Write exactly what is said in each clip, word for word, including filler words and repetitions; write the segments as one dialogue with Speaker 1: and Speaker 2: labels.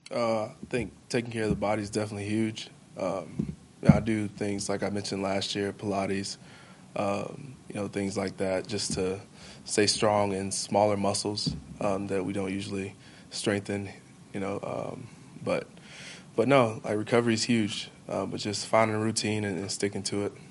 Speaker 1: Uh, I think taking care of the body is definitely huge. Um, yeah, I do things like I mentioned last year, Pilates, um, you know, things like that, just to stay strong in smaller muscles um, that we don't usually strengthen. You know, um, but but no, like recovery is huge. Uh, but just finding a routine and, and sticking to it.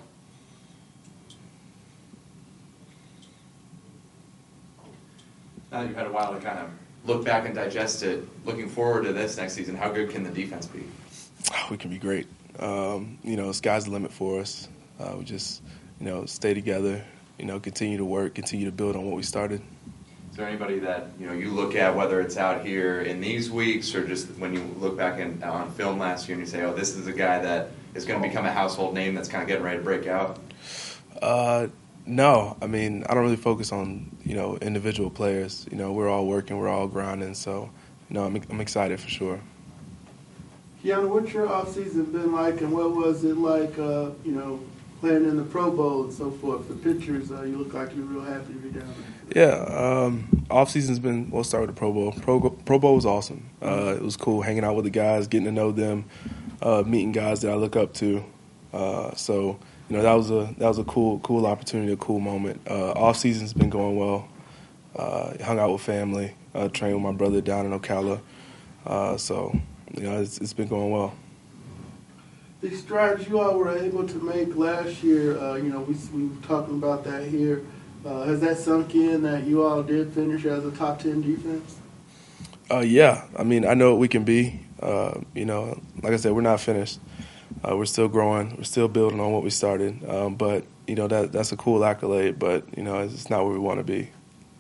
Speaker 2: Now that you've had a while to kind of look back and digest it, looking forward to this next season, how good can the defense be?
Speaker 1: We can be great. Um, you know, sky's the limit for us. Uh, we just, you know, stay together, you know, continue to work, continue to build on what we started.
Speaker 2: Is there anybody that you know you look at, whether it's out here in these weeks or just when you look back in, on film last year and you say, oh, this is a guy that is going to become a household name that's kind of getting ready to break out?
Speaker 1: Uh, no, I mean, I don't really focus on, you know, individual players. You know, we're all working, we're all grinding, so, you know, I'm, I'm excited for sure.
Speaker 3: Keanu, what's your offseason been like, and what was it like, uh, you know, playing in the Pro Bowl and so forth? For pictures, uh, you look like you're real happy to be down there.
Speaker 1: Yeah, um, off-season's been, we'll start with the Pro Bowl. Pro, Pro Bowl was awesome. Uh, it was cool hanging out with the guys, getting to know them, uh, meeting guys that I look up to. Uh, so, you know, that was a that was a cool cool opportunity, a cool moment. Uh, off-season's been going well. Uh, hung out with family, uh, trained with my brother down in Ocala. Uh, so, you know, it's, it's been going well.
Speaker 3: The strides you all were able to make last year, uh, you know, we, we were talking about that here. Uh, has that sunk in that you all did finish as a top ten defense?
Speaker 1: Uh, yeah, I mean, I know what we can be. Uh, you know, like I said, we're not finished. Uh, we're still growing. We're still building on what we started. Um, but, you know, that that's a cool accolade, but, you know, it's not where we want to be.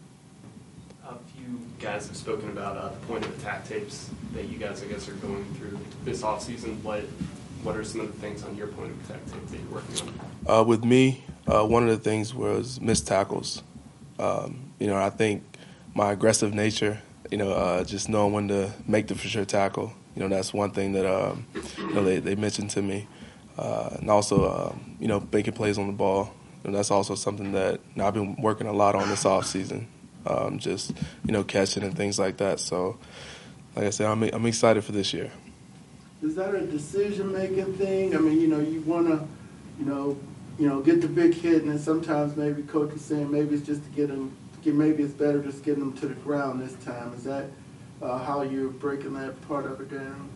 Speaker 4: A few guys have spoken about uh, the point of attack tapes that you guys, I guess, are going through this offseason. What, what are some of the things on your point of attack tape that you're working on?
Speaker 1: Uh, with me, uh, one of the things was missed tackles. Um, you know, I think my aggressive nature, you know, uh, just knowing when to make the for sure tackle. You know, that's one thing that um, you know they, they mentioned to me, uh, and also um, you know making plays on the ball. And that's also something that you know, I've been working a lot on this off season, um, just you know catching and things like that. So, like I said, I'm I'm excited for this year.
Speaker 3: Is that a decision making thing? I mean, you know, you want to, you know, you know, get the big hit, and then sometimes maybe coach is saying maybe it's just to get them. Maybe it's better just getting them to the ground this time. Is that uh, how you're breaking that part of it down?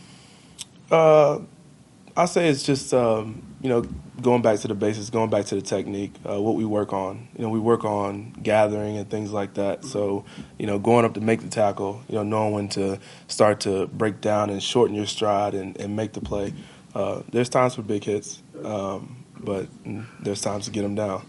Speaker 1: Uh, I say it's just um, you know going back to the basics, going back to the technique, uh, what we work on. You know, we work on gathering and things like that. So you know, going up to make the tackle, you know, knowing when to start to break down and shorten your stride and, and make the play. Uh, there's times for big hits, um, but there's times to get them down.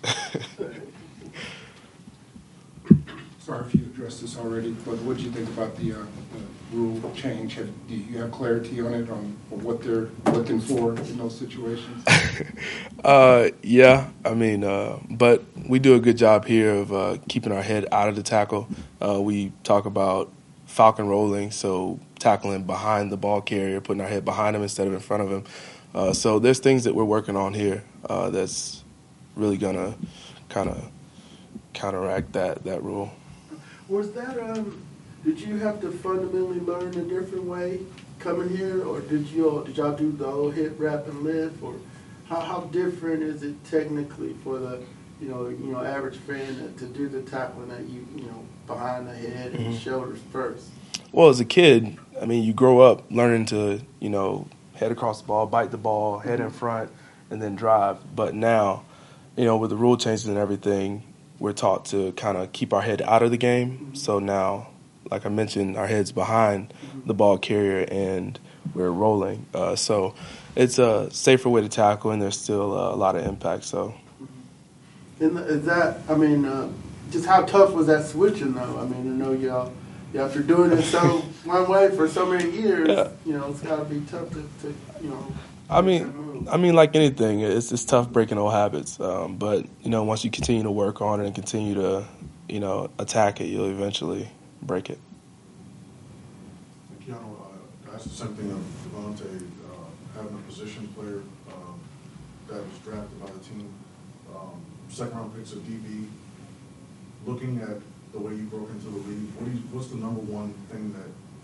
Speaker 5: Sorry if you addressed this already, but what do you think about the, uh, the rule change? Have, do you have clarity on it, on what they're looking for in those situations?
Speaker 1: uh, yeah, I mean, uh, but we do a good job here of uh, keeping our head out of the tackle. Uh, we talk about falcon rolling, so tackling behind the ball carrier, putting our head behind him instead of in front of him. Uh, so there's things that we're working on here uh, that's really going to kind of counteract that, that rule.
Speaker 3: Was that, um, did you have to fundamentally learn a different way coming here, or did you did y'all do the whole hip, wrap, and lift, or how, how different is it technically for the, you know, you know, average fan to, to do the tackling that you, you know, behind the head and
Speaker 1: Mm-hmm.
Speaker 3: the shoulders first?
Speaker 1: Well, as a kid, I mean, you grow up learning to, you know, head across the ball, bite the ball, head in front, and then drive. But now, you know, with the rule changes and everything, we're taught to kind of keep our head out of the game. So now, like I mentioned, our head's behind the ball carrier and we're rolling. Uh, so it's a safer way to tackle, and there's still uh, a lot of impact. So,
Speaker 3: And is that, I mean, uh, just how tough was that switching though? I mean, I know y'all, after doing it so one way for so many years,
Speaker 1: Yeah.
Speaker 3: you know, it's got to be tough to, to, you know.
Speaker 1: I mean, I mean, like anything, it's it's tough breaking old habits. Um, but you know, once you continue to work on it and continue to, you know, attack it, you'll eventually break it.
Speaker 6: Keanu, uh, I asked the same thing of Devontae, uh, having a position player um, that was drafted by the team, um, second round picks of D B. Looking at the way you broke into the league, what do you, what's the number one thing that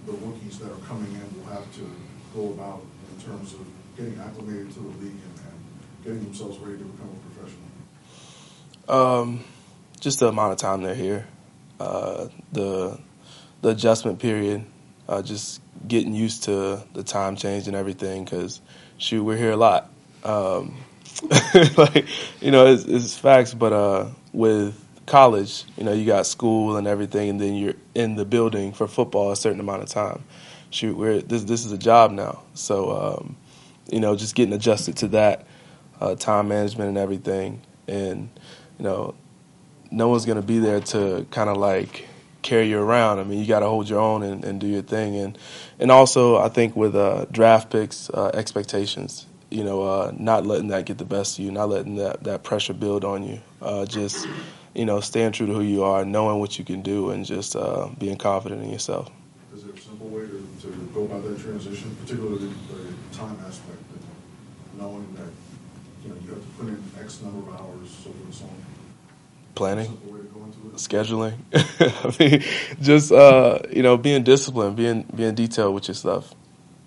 Speaker 6: the rookies that are coming in will have to go about in terms of getting acclimated to the league and, and getting themselves ready to become a professional?
Speaker 1: Um, just the amount of time they're here, uh, the the adjustment period, uh, just getting used to the time change and everything. Because shoot, we're here a lot. Um, like you know, it's, it's facts. But uh, with college, you know, you got school and everything, and then you're in the building for football a certain amount of time. Shoot, we're this this is a job now. So um, you know, just getting adjusted to that, uh, time management and everything, and you know, no one's going to be there to kind of like carry you around. I mean, you got to hold your own and, and do your thing. And and also, I think with uh, draft picks, uh, expectations, you know, uh, not letting that get the best of you, not letting that, that pressure build on you. Uh, just, you know, staying true to who you are, knowing what you can do, and just uh, being confident in yourself.
Speaker 6: Is there a simple way to, to go about that transition, particularly the time aspect, and knowing that, you know, you have to put in X number of hours, so forth and so on?
Speaker 1: Planning,
Speaker 6: Simple way to go into it?
Speaker 1: scheduling. I mean, just uh, you know, being disciplined, being being detailed with your stuff.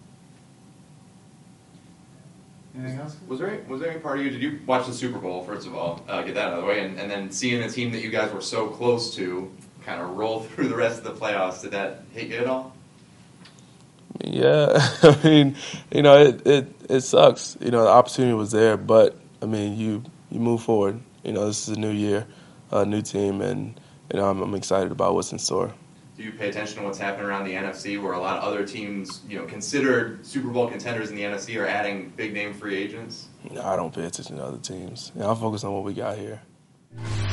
Speaker 7: Anything else?
Speaker 2: Was there any, was there any part of you? Did you watch the Super Bowl first of all? Uh, get that out of the way, and, and then seeing the team that you guys were so close to kind of roll through the rest of the playoffs. Did that hit you at all?
Speaker 1: Yeah, I mean, you know, it, it it sucks. You know, the opportunity was there, but I mean, you you move forward. You know, this is a new year, a new team, and you know, I'm, I'm excited about what's in store.
Speaker 2: Do you pay attention to what's happening around the N F C, where a lot of other teams, you know, considered Super Bowl contenders in the N F C are adding big name free agents?
Speaker 1: No, I don't pay attention to other teams. You know, I'm focused on what we got here.